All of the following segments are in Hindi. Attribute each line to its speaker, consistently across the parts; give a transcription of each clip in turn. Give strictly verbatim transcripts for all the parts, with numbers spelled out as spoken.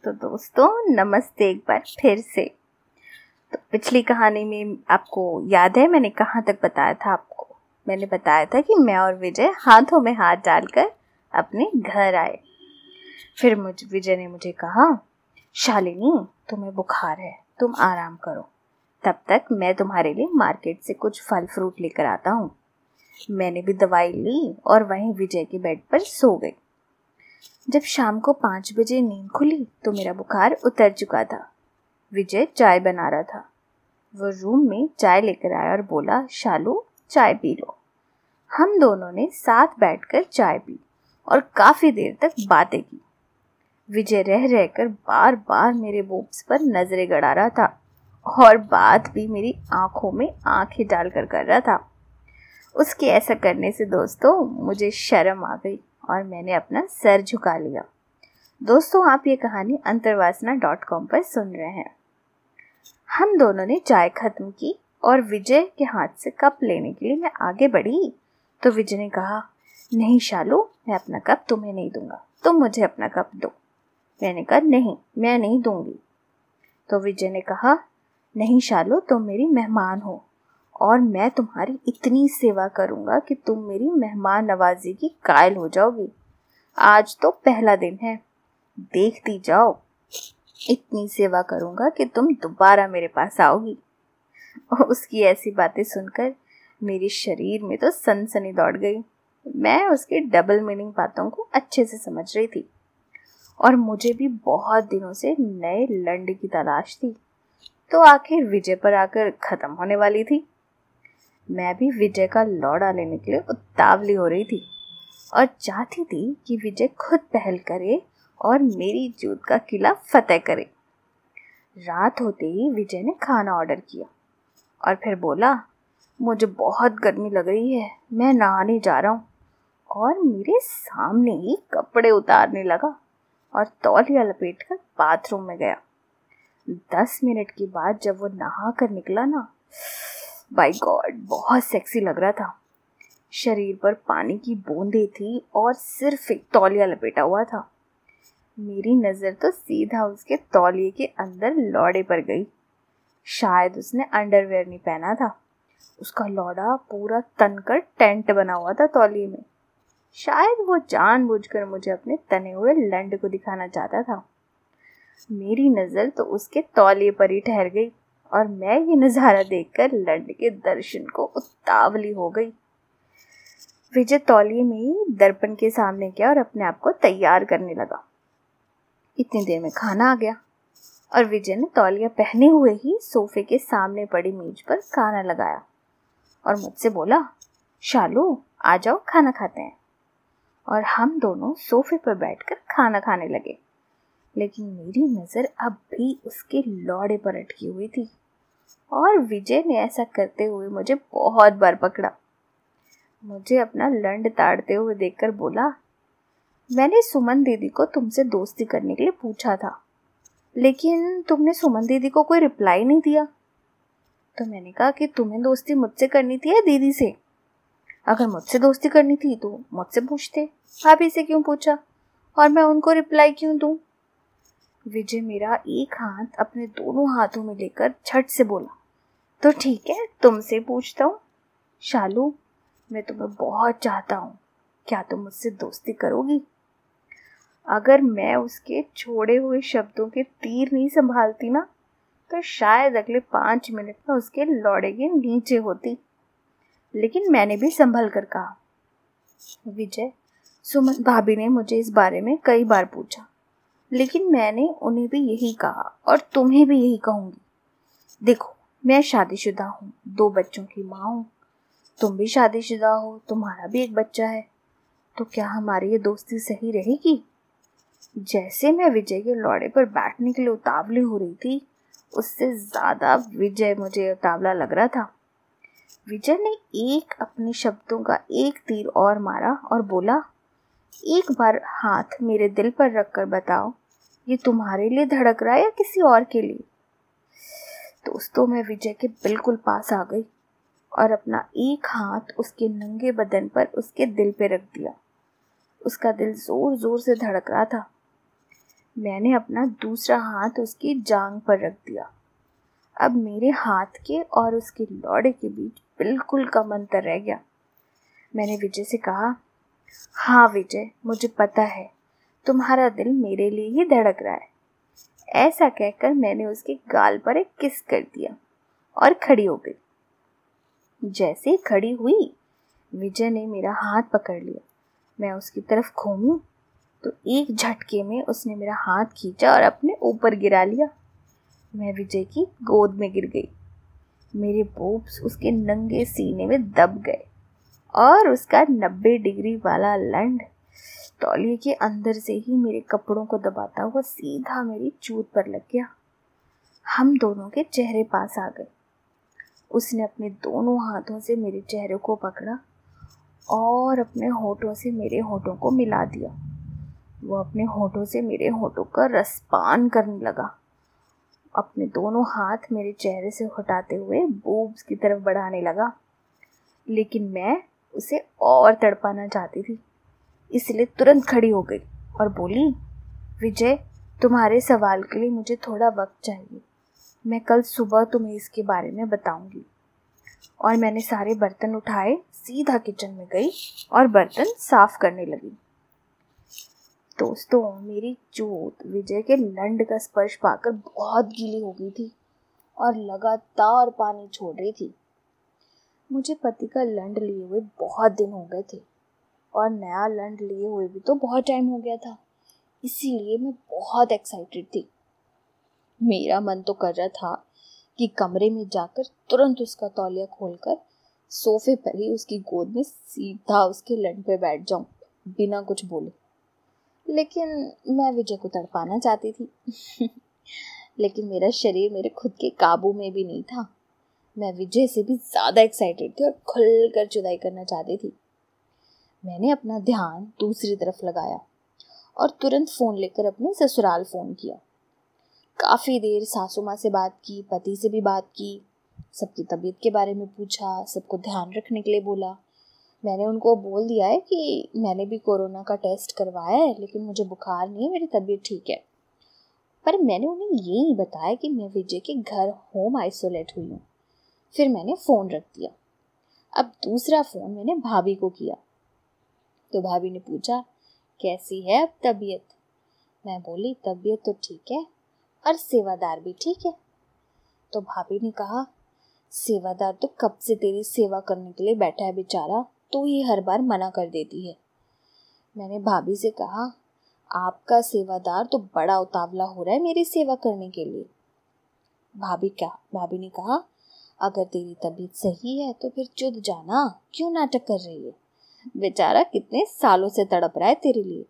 Speaker 1: तो दोस्तों नमस्ते एक बार फिर से। तो पिछली कहानी में आपको याद है मैंने कहाँ तक बताया था आपको? मैंने बताया था कि मैं और विजय हाथों में हाथ डालकर अपने घर आए। फिर मुझ विजय ने मुझे कहा, शालिनी तुम्हें बुखार है, तुम आराम करो, तब तक मैं तुम्हारे लिए मार्केट से कुछ फल फ्रूट लेकर आता हूँ। मैंने भी दवाई ली और वहीं विजय के बेड पर सो गई। जब शाम को पाँच बजे नींद खुली तो मेरा बुखार उतर चुका था। विजय चाय बना रहा था। वो रूम में चाय लेकर आया और बोला, शालू चाय पी लो। हम दोनों ने साथ बैठकर चाय पी और काफी देर तक बातें की। विजय रह रहकर बार बार मेरे बोब्स पर नजरें गड़ा रहा था और बात भी मेरी आंखों में आंखें डालकर कर रहा था। उसके ऐसा करने से दोस्तों मुझे शर्म आ गई और मैंने अपना सर झुका लिया। दोस्तों आप ये कहानी अंतर्वासना डॉट कॉम पर सुन रहे हैं। हम दोनों ने चाय खत्म की और विजय के हाथ से कप लेने के लिए मैं आगे बढ़ी तो विजय ने कहा, नहीं शालू, मैं अपना कप तुम्हें नहीं दूंगा, तुम मुझे अपना कप दो। मैंने कहा, नहीं मैं नहीं दूंगी। तो विजय ने कहा, नहीं शालू, तुम मेरी मेहमान हो और मैं तुम्हारी इतनी सेवा करूंगा कि तुम मेरी मेहमान नवाजी की कायल हो जाओगी। आज तो पहला दिन है, देखती जाओ, इतनी सेवा करूंगा कि तुम दोबारा मेरे पास आओगी। उसकी ऐसी बातें सुनकर मेरे शरीर में तो सनसनी दौड़ गई। मैं उसके डबल मीनिंग बातों को अच्छे से समझ रही थी और मुझे भी बहुत दिनों से नए लंड की तलाश थी, तो आखिर विजय पर आकर खत्म होने वाली थी। मैं भी विजय का लौड़ा लेने के लिए उतावली हो रही थी और चाहती थी कि विजय खुद पहल करे और मेरी जीत का किला फतेह करे। रात होते ही विजय ने खाना ऑर्डर किया और फिर बोला, मुझे बहुत गर्मी लग रही है, मैं नहाने जा रहा हूँ, और मेरे सामने ही कपड़े उतारने लगा और तौलिया लपेटकर बाथरूम में गया। दस मिनट के बाद जब वो नहा कर निकला ना, बाय गॉड, बहुत सेक्सी लग रहा था। शरीर पर पानी की बूंदें थी और सिर्फ एक तौलिया लपेटा हुआ था। मेरी नजर तो सीधा उसके तौलिए के अंदर लौड़े पर गई। शायद उसने अंडरवेयर नहीं पहना था। उसका लौड़ा पूरा तनकर टेंट बना हुआ था तौलिए में। शायद वो जानबूझकर मुझे अपने तने हुए लंड को दिखाना चाहता था। मेरी नजर तो उसके तौलिए पर ही ठहर गई और मैं ये नजारा देखकर लंड के दर्शन को उतावली हो गई। विजय तौलिए में ही दर्पण के सामने गया और अपने आप को तैयार करने लगा। इतनी देर में खाना आ गया और विजय ने तौलिया पहने हुए ही सोफे के सामने पड़ी मेज पर खाना लगाया और मुझसे बोला, शालू आ जाओ खाना खाते हैं। और हम दोनों सोफे पर बैठकर खाना खाने लगे। लेकिन मेरी नजर अब भी उसके लौड़े पर अटकी हुई थी और विजय ने ऐसा करते हुए मुझे बहुत बार पकड़ा। मुझे अपना लंड ताड़ते हुए देखकर बोला, मैंने सुमन दीदी को तुमसे दोस्ती करने के लिए पूछा था, लेकिन तुमने सुमन दीदी को कोई रिप्लाई नहीं दिया। तो मैंने कहा कि तुम्हें दोस्ती मुझसे करनी थी या दीदी से? अगर मुझसे दोस्ती करनी थी तो मुझसे पूछते, भाभी से क्यों पूछा और मैं उनको रिप्लाई क्यों दूं? विजय मेरा एक हाथ अपने दोनों हाथों में लेकर झट से बोला, तो ठीक है, तुमसे पूछता हूँ। शालू, मैं तुम्हें बहुत चाहता हूँ, क्या तुम मुझसे दोस्ती करोगी? अगर मैं उसके छोड़े हुए शब्दों के तीर नहीं संभालती ना, तो शायद अगले पांच मिनट में उसके लौड़े के नीचे होती। लेकिन मैंने भी संभल कर कहा, विजय, सुमन भाभी ने मुझे इस बारे में कई बार पूछा, लेकिन मैंने उन्हें भी यही कहा और तुम्हें भी यही कहूंगी। देखो, मैं शादीशुदा हूँ, दो बच्चों की माँ हूँ, तुम भी शादीशुदा हो, तुम्हारा भी एक बच्चा है, तो क्या हमारी ये दोस्ती सही रहेगी? जैसे मैं विजय के लौड़े पर बैठने के लिए उतावली हो रही थी, उससे ज्यादा विजय मुझे उतावला लग रहा था। विजय ने एक अपने शब्दों का एक तीर और मारा और बोला, एक बार हाथ मेरे दिल पर रखकर बताओ, ये तुम्हारे लिए धड़क रहा है या किसी और के लिए? दोस्तों, मैं विजय के बिल्कुल पास आ गई और अपना एक हाथ उसके नंगे बदन पर उसके दिल पे रख दिया। उसका दिल जोर जोर से धड़क रहा था। मैंने अपना दूसरा हाथ उसकी जांघ पर रख दिया। अब मेरे हाथ के और उसके लौड़े के बीच बिल्कुल कम अंतर रह गया। मैंने विजय से कहा, हाँ विजय, मुझे पता है तुम्हारा दिल मेरे लिए ही धड़क रहा है। ऐसा कहकर मैंने उसके गाल पर एक किस कर दिया और खड़ी हो गई। जैसे खड़ी हुई, विजय ने मेरा हाथ पकड़ लिया। मैं उसकी तरफ घूमी तो एक झटके में उसने मेरा हाथ खींचा और अपने ऊपर गिरा लिया। मैं विजय की गोद में गिर गई। मेरे बोब्स उसके नंगे सीने में दब गए और उसका नब्बे डिग्री वाला लंड तौलिए के अंदर से ही मेरे कपड़ों को दबाता हुआ सीधा मेरी चूत पर लग गया। हम दोनों के चेहरे पास आ गए। उसने अपने दोनों हाथों से मेरे चेहरे को पकड़ा और अपने होठों से मेरे होठों को मिला दिया। वो अपने होठों से मेरे होठों का रसपान करने लगा। अपने दोनों हाथ मेरे चेहरे से हटाते हुए बूब्स की तरफ बढ़ाने लगा, लेकिन मैं उसे और तड़पाना चाहती थी, इसलिए तुरंत खड़ी हो गई और बोली, विजय, तुम्हारे सवाल के लिए मुझे थोड़ा वक्त चाहिए। मैं कल सुबह तुम्हें इसके बारे में बताऊंगी। और मैंने सारे बर्तन उठाए, सीधा किचन में गई और बर्तन साफ करने लगी। दोस्तों, मेरी चोट विजय के लंड का स्पर्श पाकर बहुत गीली हो गई थी और लगातार पानी छोड़ रही थी। मुझे पति का लंड लिए हुए बहुत दिन हो गए थे और नया लंड लिए हुए भी तो बहुत टाइम हो गया था, इसीलिए मैं बहुत एक्साइटेड थी। मेरा मन तो कर रहा था कि कमरे में जाकर तुरंत उसका तौलिया खोलकर सोफे पर ही उसकी गोद में सीधा उसके लंड पे बैठ जाऊं बिना कुछ बोले, लेकिन मैं विजय को तड़पाना चाहती थी। लेकिन मेरा शरीर मेरे खुद के काबू में भी नहीं था। मैं विजय से भी ज्यादा एक्साइटेड थी और खुलकर जुदाई करना चाहती थी। मैंने अपना ध्यान दूसरी तरफ लगाया और तुरंत फोन लेकर अपने ससुराल फोन किया। काफी देर सासू माँ से बात की, पति से भी बात की, सबकी तबीयत के बारे में पूछा, सबको ध्यान रखने के लिए बोला। मैंने उनको बोल दिया है कि मैंने भी कोरोना का टेस्ट करवाया है, लेकिन मुझे बुखार नहीं है, मेरी तबीयत ठीक है। पर मैंने उन्हें ये नहीं बताया कि मैं विजय के घर होम आइसोलेट हुई हूँ। फिर मैंने फ़ोन रख दिया। अब दूसरा फ़ोन मैंने भाभी को किया तो भाभी ने पूछा, कैसी है अब तबीयत? मैं बोली, तबीयत तो ठीक है और सेवादार भी ठीक है। तो भाभी ने कहा, सेवादार तो कब से तेरी सेवा करने के लिए बैठा है बेचारा, तू ही हर बार मना कर देती है। मैंने भाभी से कहा, आपका सेवादार तो बड़ा उतावला हो रहा है मेरी सेवा करने के लिए। भाभी क्या भाभी ने कहा, अगर तेरी तबीयत सही है तो फिर चुद जाना, क्यों नाटक कर रही है? बेचारा कितने सालों से तड़प रहा है तेरे लिए।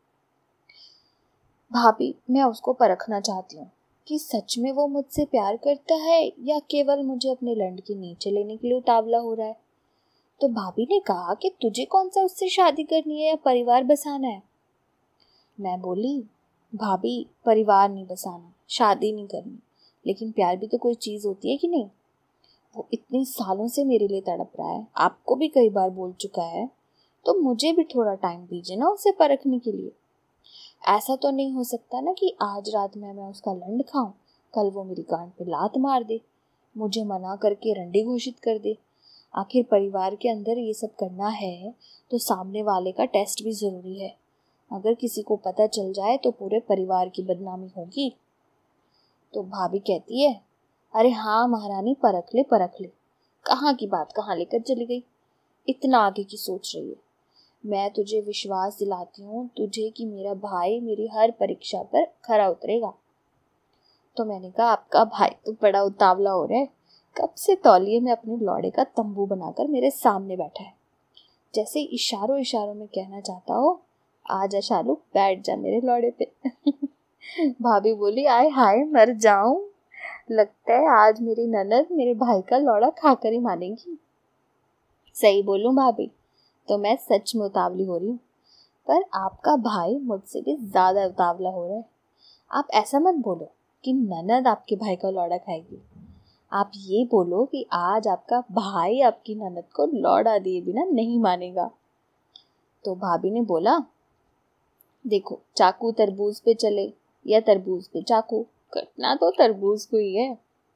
Speaker 1: भाभी, मैं उसको परखना चाहती हूँ कि सच में वो मुझसे प्यार करता है या केवल मुझे अपने लंड के नीचे लेने के लिए उतावला हो रहा है। तो भाभी ने कहा कि तुझे कौन सा उससे शादी करनी है या परिवार बसाना है? मैं बोली, भाभी, परिवार नहीं बसाना, शादी नहीं करनी, लेकिन प्यार भी तो कोई चीज़ होती है कि नहीं? वो इतने सालों से मेरे लिए तड़प रहा है, आपको भी कई बार बोल चुका है, तो मुझे भी थोड़ा टाइम दीजिए ना उसे परखने के लिए। ऐसा तो नहीं हो सकता ना कि आज रात में मैं उसका लंड खाऊं, कल वो मेरी गांड पे लात मार दे, मुझे मना करके रंडी घोषित कर दे। आखिर परिवार के अंदर ये सब करना है तो सामने वाले का टेस्ट भी ज़रूरी है। अगर किसी को पता चल जाए तो पूरे परिवार की बदनामी होगी। तो भाभी कहती है, अरे हाँ महारानी, परख ले परख ले, कहाँ की बात कहाँ लेकर चली गई, इतना आगे की सोच रही है। मैं तुझे विश्वास दिलाती हूँ तुझे कि मेरा भाई मेरी हर परीक्षा पर खरा उतरेगा। तो मैंने कहा, आपका भाई तो बड़ा उतावला हो रहा है, कब से तौलिए में अपने लौड़े का तंबू बनाकर मेरे सामने बैठा है, जैसे इशारों इशारों में कहना चाहता हो, आजा शालू, बैठ जा मेरे लौड़े पे। भाभी बोली, आय हाय, मर जाऊं, लगता है आज मेरी ननद मेरे भाई का लौड़ा खाकर ही मानेगी। सही बोलूं भाभी, तो मैं सच में उतावली हो रही हूँ, पर आपका भाई मुझसे भी ज्यादा उतावला हो रहा है। आप ऐसा मत बोलो कि ननद आपके भाई का लौड़ा खाएगी, आप ये बोलो कि आज आपका भाई आपकी ननद को लौड़ा दिए बिना नहीं मानेगा। तो भाभी ने बोला, देखो, चाकू तरबूज पे चले या तरबूज पे चाकू, कटना तो तरबूज को ही है।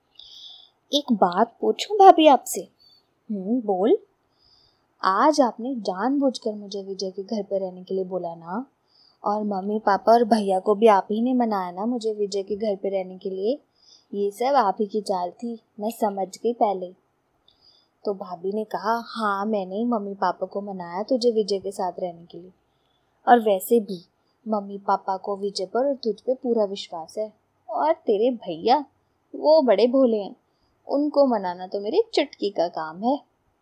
Speaker 1: एक बात पूछूं भाभी आपसे? हम्म बोल। आज आपने जानबूझकर मुझे विजय के घर पर रहने के लिए बोला ना, और मम्मी पापा और भैया को भी आप ही ने मनाया ना मुझे विजय के घर पे रहने के लिए। ये सब आप ही की चाल थी, मैं समझ गई पहले। तो भाभी ने कहा, हाँ मैंने ही मम्मी पापा को मनाया तुझे विजय के साथ रहने के लिए, और वैसे भी मम्मी पापा को विजय पर और तुझ पे पूरा विश्वास है। और तेरे भैया वो बड़े भोले हैं, उनको मनाना तो मेरी चुटकी का काम है।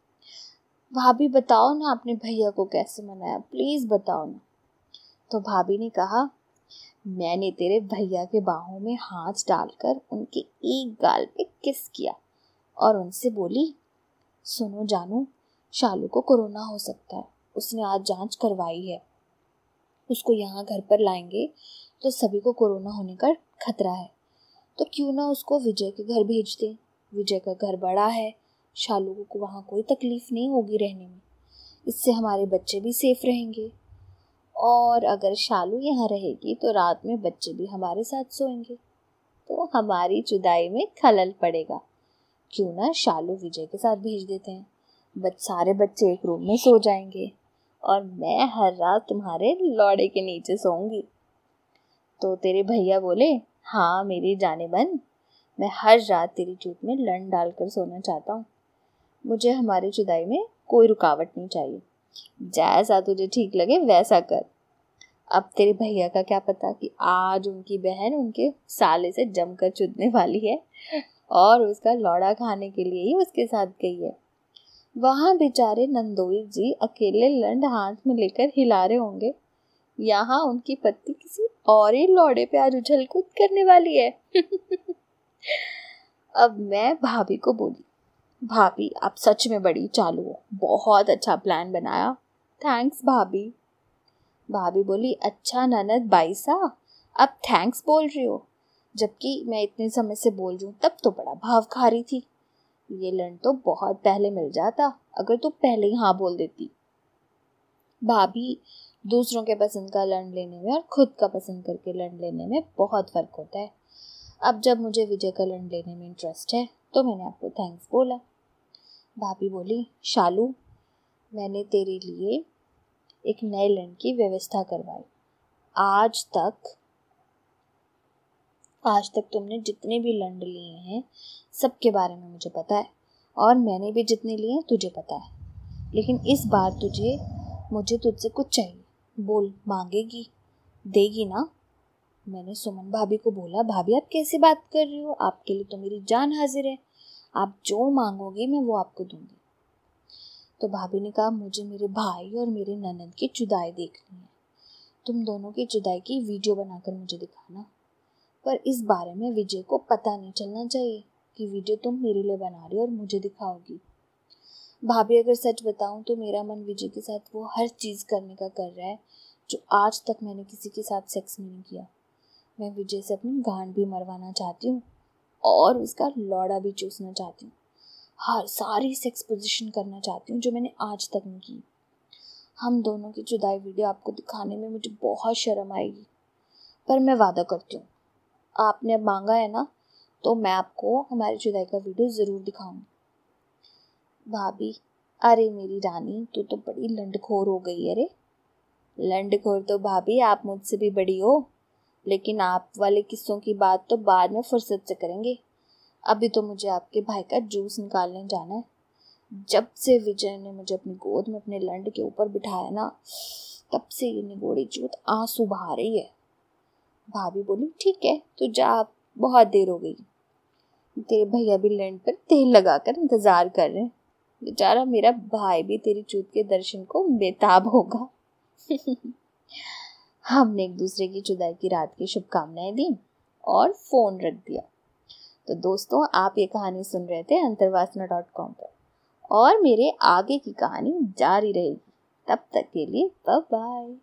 Speaker 1: भाभी बताओ ना आपने भैया को कैसे मनाया, प्लीज बताओ ना। तो भाभी ने कहा, मैंने तेरे भैया के बाहों में हाथ डालकर उनके एक गाल पे किस किया और उनसे बोली, सुनो जानू, शालू को कोरोना हो सकता है, उसने आज जांच करवाई है, उसको यहाँ घर पर लाएंगे तो सभी को कोरोना होने का खतरा है, तो क्यों ना उसको विजय के घर भेज दें। विजय का घर बड़ा है, शालू को वहाँ कोई तकलीफ नहीं होगी रहने में, इससे हमारे बच्चे भी सेफ रहेंगे, और अगर शालू यहाँ रहेगी तो रात में बच्चे भी हमारे साथ सोएंगे, तो हमारी जुदाई में खलल पड़ेगा। क्यों ना शालू विजय के साथ भेज देते हैं, बच सारे बच्चे एक रूम में सो जाएंगे और मैं हर रात तुम्हारे लौड़े के नीचे सोऊंगी। तो तेरे भैया बोले, हाँ मेरी जाने बन, मैं हर रात तेरी चूत में लन डालकर सोना चाहता हूँ, मुझे हमारी जुदाई में कोई रुकावट नहीं चाहिए, जैसा तुझे ठीक लगे वैसा कर। अब तेरे भैया का क्या पता कि आज उनकी बहन उनके साले से जमकर चुदने वाली है और उसका लौड़ा खाने के लिए ही उसके साथ गई है। वहां बेचारे नंदोई जी अकेले लंड हाथ में लेकर हिला रहे होंगे, यहाँ उनकी पत्नी किसी और ही लौड़े पे आज उछल कूद करने वाली है। अब मैं भाभी को बोली, भाभी आप सच में बड़ी चालू हो, बहुत अच्छा प्लान बनाया, थैंक्स भाभी। भाभी बोली, अच्छा ननद बाईसा, अब थैंक्स बोल रही हो, जबकि मैं इतने समय से बोल रही हूँ तब तो बड़ा भाव खा रही थी, ये लंड तो बहुत पहले मिल जाता अगर तू पहले ही हाँ बोल देती। भाभी, दूसरों के पसंद का लंड लेने में और खुद का पसंद करके लंड लेने में बहुत फर्क होता है। अब जब मुझे विजय का लंड लेने में इंटरेस्ट है तो मैंने आपको थैंक्स बोला। भाभी बोली, शालू मैंने तेरे लिए एक नए लंड की व्यवस्था करवाई। आज तक आज तक तुमने जितने भी लंड लिए हैं सबके बारे में मुझे पता है, और मैंने भी जितने लिए तुझे पता है, लेकिन इस बार तुझे मुझे तुझसे कुछ चाहिए, बोल मांगेगी, देगी ना? मैंने सुमन भाभी को बोला, भाभी आप कैसे बात कर रही हो, आपके लिए तो मेरी जान हाजिर है, आप जो मांगोगे मैं वो आपको दूंगी। तो भाभी ने कहा, मुझे मेरे भाई और मेरे ननद की जुदाई देखनी है, तुम दोनों की जुदाई की वीडियो बनाकर मुझे दिखाना, पर इस बारे में विजय को पता नहीं चलना चाहिए कि वीडियो तुम मेरे लिए बना रही हो और मुझे दिखाओगी। भाभी अगर सच बताऊं तो मेरा मन विजय के साथ वो हर चीज़ करने का कर रहा है जो आज तक मैंने किसी के साथ सेक्स नहीं किया। मैं विजय से अपनी गांड भी मरवाना चाहती हूँ और उसका लौड़ा भी चूसना चाहती हूँ, हर सारी सेक्स पोजीशन करना चाहती हूँ जो मैंने आज तक नहीं की। हम दोनों की जुदाई वीडियो आपको दिखाने में मुझे बहुत शर्म आएगी, पर मैं वादा करती हूँ आपने अब मांगा है ना, तो मैं आपको हमारी जुदाई का वीडियो ज़रूर दिखाऊंगी। भाभी, अरे मेरी रानी, तू तो बड़ी लंडखोर हो गई है रे। लंडखोर तो भाभी आप मुझसे भी बड़ी हो, लेकिन आप वाले किस्सों की बात तो बाद में फुर्सत से करेंगे, अभी तो मुझे आपके भाई का जूस निकालने जाना है। जब से विजय ने मुझे अपनी गोद में अपने लंड के ऊपर बिठाया ना, तब से ये निगोड़ी चूत आंसू बहा रही है। भाभी बोली, ठीक है तो जा, बहुत देर हो गई, तेरे भैया भी लंड पर तेल लगाकर इंतजार कर रहे हैं, बेचारा मेरा भाई भी तेरी चूत के दर्शन को बेताब होगा। हमने एक दूसरे की जुदाई की रात की शुभकामनाएं दी और फोन रख दिया। तो दोस्तों, आप ये कहानी सुन रहे थे अंतर्वासना डॉट कॉम पर, और मेरे आगे की कहानी जारी रहेगी। तब तक के लिए बाय बाय।